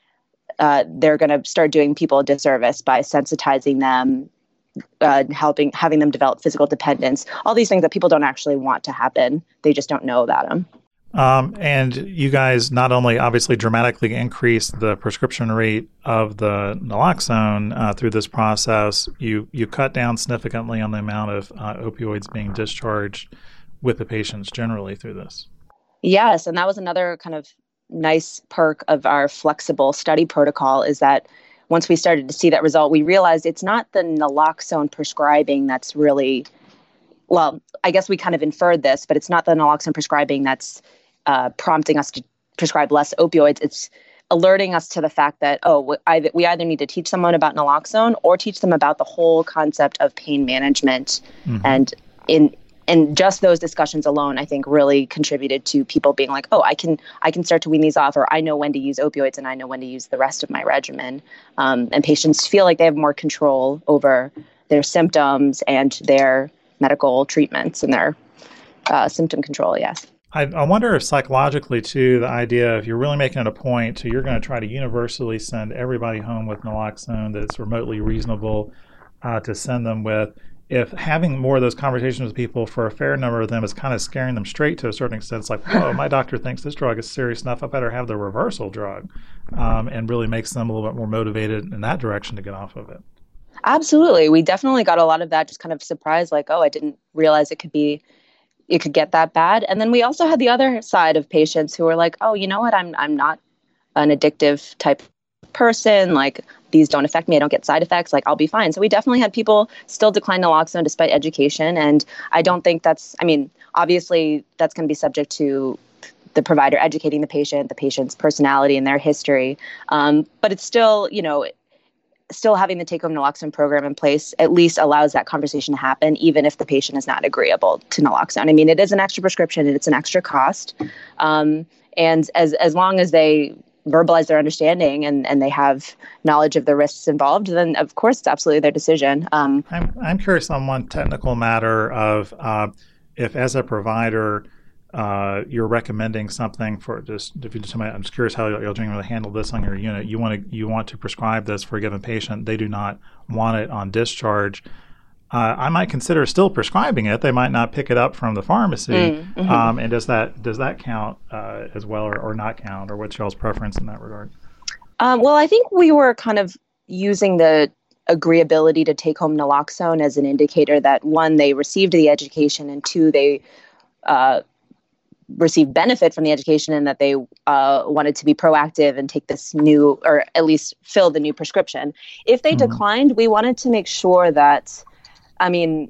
uh, they're going to start doing people a disservice by sensitizing them, Uh, helping, having them develop physical dependence, all these things that people don't actually want to happen. They just don't know about them. Um, and you guys not only obviously dramatically increased the prescription rate of the naloxone uh, through this process, you you cut down significantly on the amount of uh, opioids being discharged with the patients generally through this. Yes, and that was another kind of nice perk of our flexible study protocol, is that once we started to see that result, we realized it's not the naloxone prescribing that's really, well, I guess we kind of inferred this, but it's not the naloxone prescribing that's uh, prompting us to prescribe less opioids. It's alerting us to the fact that, oh, we either need to teach someone about naloxone or teach them about the whole concept of pain management. Mm-hmm. And in And just those discussions alone, I think, really contributed to people being like, oh, I can I can start to wean these off, or I know when to use opioids and I know when to use the rest of my regimen. Um, and patients feel like they have more control over their symptoms and their medical treatments and their uh, symptom control, yes. I, I wonder if psychologically, too, the idea if you're really making it a point to you're going to try to universally send everybody home with naloxone that's remotely reasonable uh, to send them with, if having more of those conversations with people for a fair number of them is kind of scaring them straight to a certain extent, it's like, oh, my doctor thinks this drug is serious enough, I better have the reversal drug, um, and really makes them a little bit more motivated in that direction to get off of it. Absolutely. We definitely got a lot of that just kind of surprise, like, oh, I didn't realize it could be, it could get that bad. And then we also had the other side of patients who were like, oh, you know what, I'm I'm not an addictive type person, like these don't affect me, I don't get side effects, like I'll be fine. So we definitely had people still decline naloxone despite education. And I don't think that's, I mean, obviously that's going to be subject to the provider educating the patient, the patient's personality and their history. Um, but it's still, you know, still having the take-home naloxone program in place at least allows that conversation to happen, even if the patient is not agreeable to naloxone. I mean, it is an extra prescription and it's an extra cost. Um, and as as long as they verbalize their understanding and, and they have knowledge of the risks involved, then of course it's absolutely their decision. Um, I'm I'm curious on one technical matter of uh, if as a provider uh, you're recommending something for just if you just I'm just curious how you'll generally handle this on your unit. You want to you want to prescribe this for a given patient. They do not want it on discharge. Uh, I might consider still prescribing it. They might not pick it up from the pharmacy. Mm-hmm. Um, and does that does that count uh, as well or, or not count? Or what's y'all's preference in that regard? Um, well, I think we were kind of using the agreeability to take home naloxone as an indicator that, one, they received the education, and two, they uh, received benefit from the education, and that they uh, wanted to be proactive and take this new, or at least fill the new prescription. If they mm-hmm. declined, we wanted to make sure that, I mean,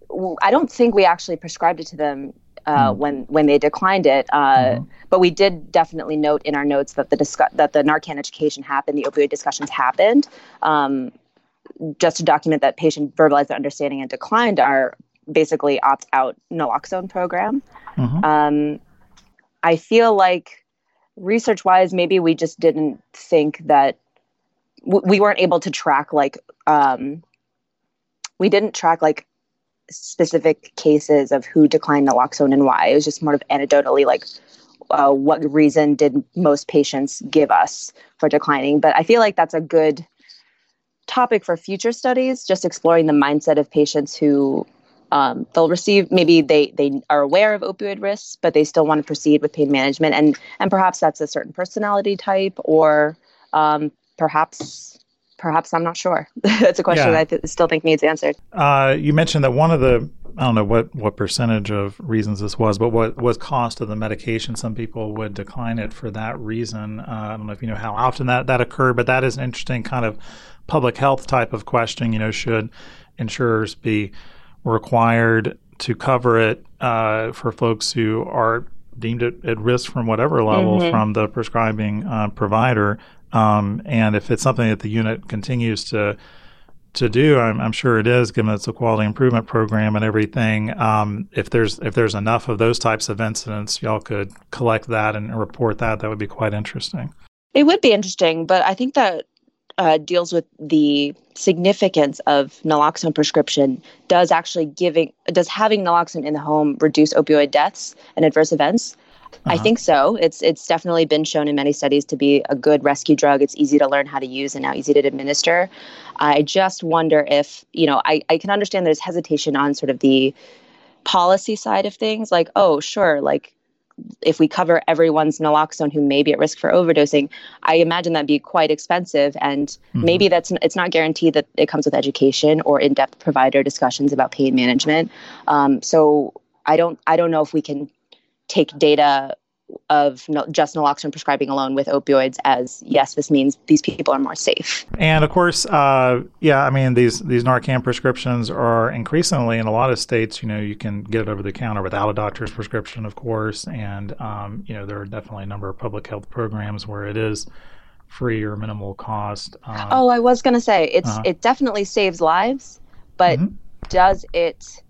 I don't think we actually prescribed it to them uh, mm. when when they declined it, uh, mm-hmm. but we did definitely note in our notes that the discuss- that the Narcan education happened, the opioid discussions happened, um, just to document that patient verbalized their understanding and declined our basically opt-out naloxone program. Mm-hmm. Um, I feel like research-wise, maybe we just didn't think that w- we weren't able to track like. Um, We didn't track like specific cases of who declined naloxone and why. It was just more of anecdotally like uh, what reason did most patients give us for declining. But I feel like that's a good topic for future studies, just exploring the mindset of patients who um, they'll receive, maybe they, they are aware of opioid risks, but they still want to proceed with pain management. And, and perhaps that's a certain personality type, or um, perhaps... Perhaps, I'm not sure. That's a question yeah. that I th- still think needs answered. Uh, you mentioned that one of the I don't know what, what percentage of reasons this was, but what was cost of the medication. Some people would decline it for that reason. Uh, I don't know if you know how often that, that occurred, but that is an interesting kind of public health type of question. You know, should insurers be required to cover it uh, for folks who are deemed at, at risk from whatever level mm-hmm. from the prescribing uh, provider? Um, and if it's something that the unit continues to to do, I'm, I'm sure it is, given it's a quality improvement program and everything. Um, if there's if there's enough of those types of incidents, y'all could collect that and report that. That would be quite interesting. It would be interesting, but I think that uh, deals with the significance of naloxone prescription. Does actually giving does having naloxone in the home reduce opioid deaths and adverse events? Uh-huh. I think so. It's it's definitely been shown in many studies to be a good rescue drug. It's easy to learn how to use and now easy to administer. I just wonder if, you know, I, I can understand there's hesitation on sort of the policy side of things. Like, oh, sure, like if we cover everyone's naloxone who may be at risk for overdosing, I imagine that'd be quite expensive. And mm-hmm. maybe that's it's not guaranteed that it comes with education or in-depth provider discussions about pain management. Um, so I don't I don't know if we can take data of no, just naloxone prescribing alone with opioids as, yes, this means these people are more safe. And of course, uh, yeah, I mean, these these Narcan prescriptions are increasingly in a lot of states, you know, you can get it over the counter without a doctor's prescription, of course. And, um, you know, there are definitely a number of public health programs where it is free or minimal cost. Um, oh, I was going to say, it's uh-huh. it definitely saves lives, but mm-hmm. does it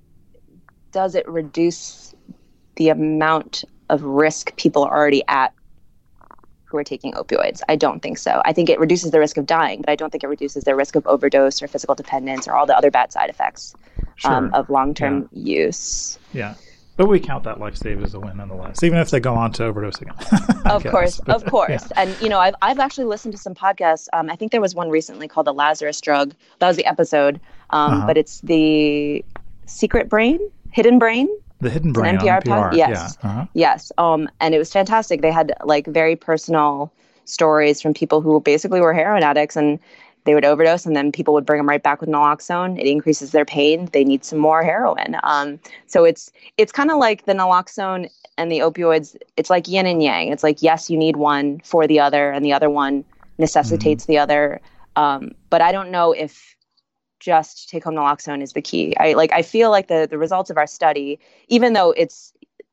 does it reduce the amount of risk people are already at who are taking opioids? I don't think so. I think it reduces the risk of dying, but I don't think it reduces their risk of overdose or physical dependence or all the other bad side effects sure. um, of long-term yeah. use. Yeah. But we count that life saved as a win nonetheless, even if they go on to overdose again. Of guess. course, but, of course. Yeah. And, you know, I've, I've actually listened to some podcasts. Um, I think there was one recently called The Lazarus Drug. That was the episode. Um, uh-huh. But it's the Secret Brain, Hidden Brain. The Hidden Brain N P R, on N P R. Pod? Yes. Yeah. Uh-huh. Yes. Um, and it was fantastic. They had like very personal stories from people who basically were heroin addicts, and they would overdose and then people would bring them right back with naloxone. It increases their pain. They need some more heroin. Um, so it's, it's kind of like the naloxone and the opioids. It's like yin and yang. It's like, yes, you need one for the other, and the other one necessitates mm-hmm. the other. Um, but I don't know if just take home naloxone is the key. I like, I feel like the, the results of our study, even though it's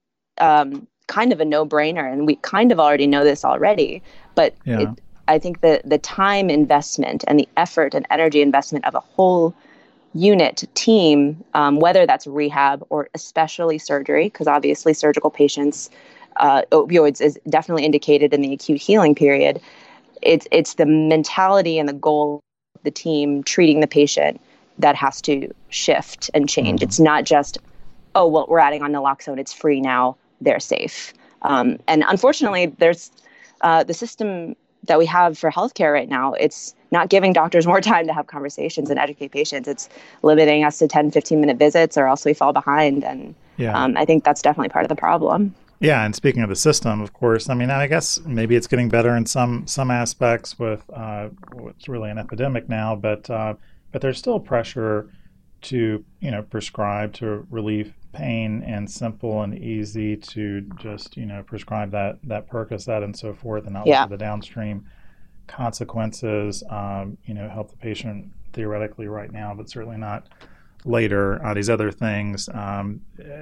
um, kind of a no brainer and we kind of already know this already, but yeah. it, I think the, the time investment and the effort and energy investment of a whole unit team, um, whether that's rehab or especially surgery, because obviously surgical patients, uh, opioids is definitely indicated in the acute healing period. It's, it's the mentality and the goal the team treating the patient that has to shift and change. Mm-hmm. It's not just, oh, well, we're adding on naloxone, it's free now, they're safe. Um, and unfortunately, there's uh, the system that we have for healthcare right now, it's not giving doctors more time to have conversations and educate patients. It's limiting us to ten, fifteen minute visits or else we fall behind. And yeah. um, I think that's definitely part of the problem. Yeah, and speaking of the system, of course, I mean, I guess maybe it's getting better in some some aspects with uh, what's really an epidemic now, but uh, but there's still pressure to, you know, prescribe to relieve pain, and simple and easy to just, you know, prescribe that that Percocet and so forth, and not yeah. look at the downstream consequences. Um, you know, help the patient theoretically right now, but certainly not later. Uh, these other things um,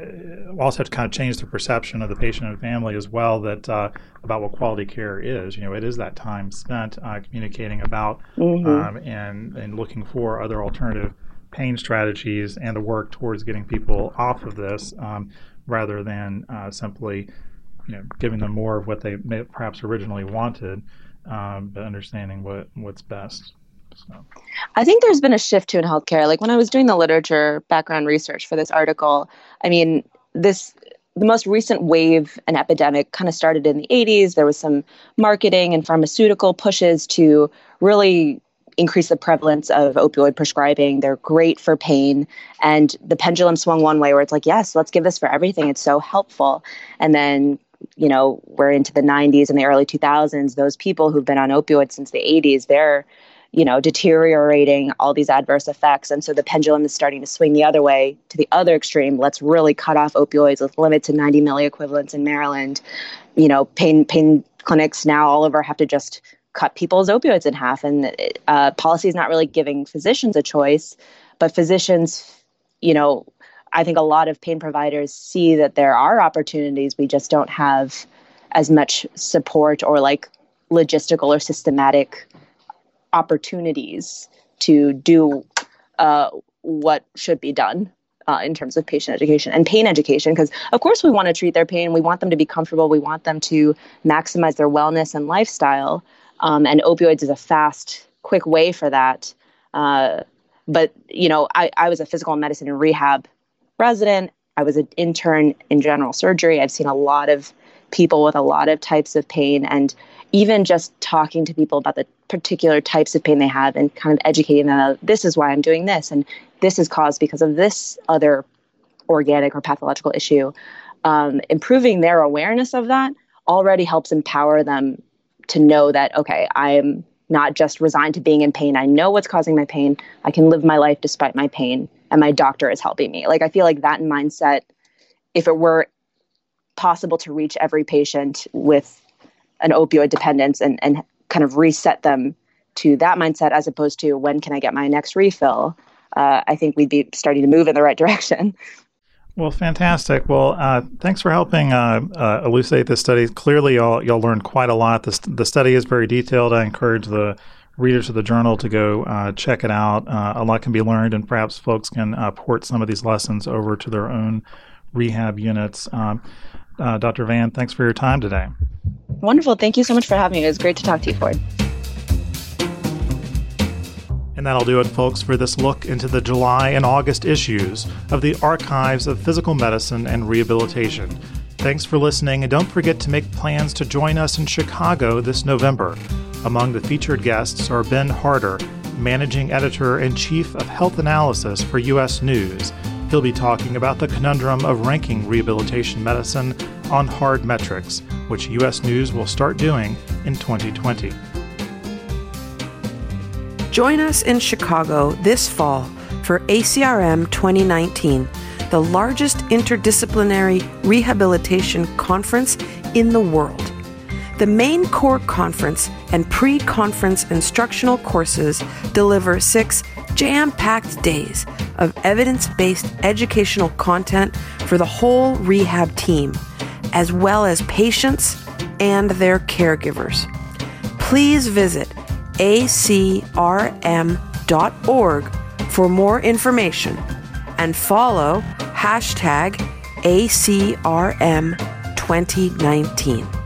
also have to kind of change the perception of the patient and family as well, that uh, about what quality care is. You know, it is that time spent uh, communicating about mm-hmm. um, and and looking for other alternative pain strategies and the work towards getting people off of this, um, rather than uh, simply, you know, giving them more of what they may perhaps originally wanted, um, but understanding what what's best. So. I think there's been a shift too in healthcare. Like when I was doing the literature background research for this article, I mean, this the most recent wave and epidemic kind of started in the eighties. There was some marketing and pharmaceutical pushes to really increase the prevalence of opioid prescribing. They're great for pain. And the pendulum swung one way where it's like, yes, let's give this for everything. It's so helpful. And then, you know, we're into the nineties and the early two thousands. Those people who've been on opioids since the eighties, they're you know, deteriorating all these adverse effects. And so the pendulum is starting to swing the other way to the other extreme. Let's really cut off opioids. Let's limit to ninety milliequivalents in Maryland. You know, pain pain clinics now all over have to just cut people's opioids in half. And uh, policy is not really giving physicians a choice, but physicians, you know, I think a lot of pain providers see that there are opportunities. We just don't have as much support or like logistical or systematic opportunities to do uh, what should be done uh, in terms of patient education and pain education. Because of course we want to treat their pain. We want them to be comfortable. We want them to maximize their wellness and lifestyle. Um, and opioids is a fast, quick way for that. Uh, but, you know, I, I was a physical medicine and rehab resident. I was an intern in general surgery. I've seen a lot of people with a lot of types of pain, and even just talking to people about the particular types of pain they have and kind of educating them, this is why I'm doing this, and this is caused because of this other organic or pathological issue. Um, improving their awareness of that already helps empower them to know that, okay, I am not just resigned to being in pain. I know what's causing my pain. I can live my life despite my pain, and my doctor is helping me. Like, I feel like that mindset, if it were possible to reach every patient with an opioid dependence and, and kind of reset them to that mindset as opposed to when can I get my next refill, uh, I think we'd be starting to move in the right direction. Well, fantastic. Well, uh, thanks for helping uh, uh, elucidate this study. Clearly, y'all, y'all learned quite a lot. The, the study is very detailed. I encourage the readers of the journal to go uh, check it out. Uh, a lot can be learned, and perhaps folks can uh, port some of these lessons over to their own rehab units. Um, uh, Doctor Van, thanks for your time today. Wonderful. Thank you so much for having me. It was great to talk to you, Ford. And that'll do it, folks, for this look into the July and August issues of the Archives of Physical Medicine and Rehabilitation. Thanks for listening, and don't forget to make plans to join us in Chicago this November. Among the featured guests are Ben Harder, Managing Editor and Chief of Health Analysis for U S News. He'll be talking about the conundrum of ranking rehabilitation medicine on hard metrics, which U S News will start doing in twenty twenty. Join us in Chicago this fall for A C R M twenty nineteen, the largest interdisciplinary rehabilitation conference in the world. The main core conference and pre-conference instructional courses deliver six jam-packed days of evidence-based educational content for the whole rehab team, as well as patients and their caregivers. Please visit A C R M dot org for more information and follow hashtag A C R M twenty nineteen.